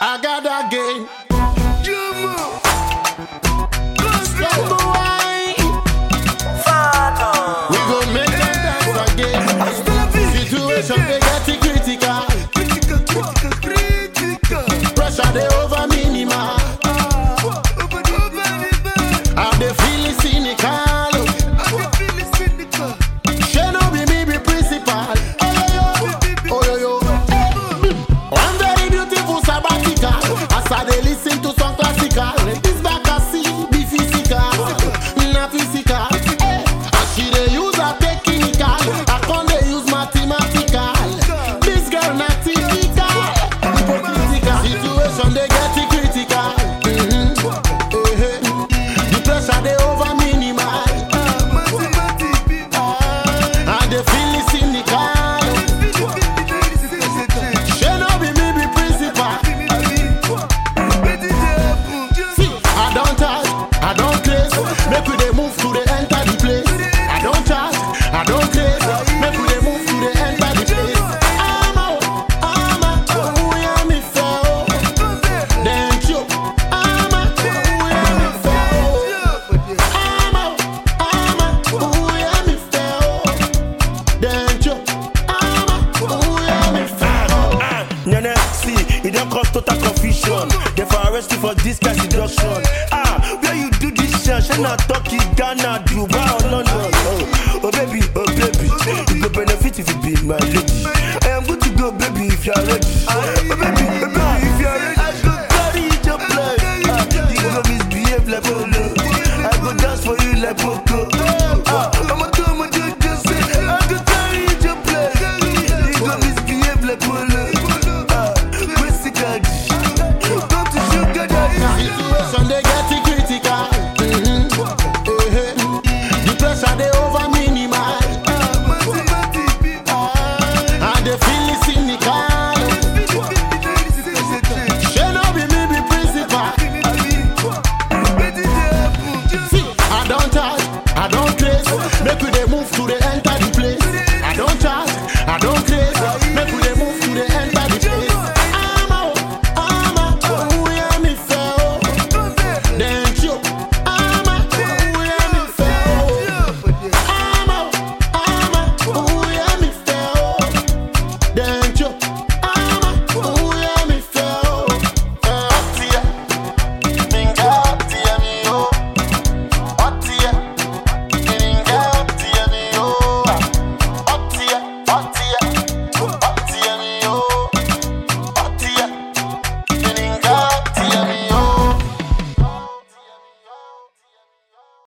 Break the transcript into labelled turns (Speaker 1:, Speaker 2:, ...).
Speaker 1: I got that game. We gon' make them dance again. Situation they get it critical. Pressure they over minimal. How they feeling cynical. She no be me be principal. Oh yo yo. One very beautiful sabbatical. As I they listen to some classical. This back I see be physical, not physical. And she they use a technical. I can't they use mathematical. This girl not typical. Hypocritical. Situation they get it critical. The pressure they over minimal. And they feel it cynical. She no be me be principal. See, I don't charge, I don't craze. Make we they move to the enter the place. I don't charge, I don't craze. Make we they move to the enter the place. I'm out, oh yeah me fell. Then choke, I'm out, oh yeah me fell. I'm out, oh yeah me fell. Then choke, I'm out, oh yeah me fell.
Speaker 2: Nene, see, it don't cause total confusion. They for arrest you for this kind seduction. Where you do this shit? She not talking Ghana, Dubai or London. Oh baby, you go benefit if you be my lady. I am good to go, baby, if you're ready. Oh baby.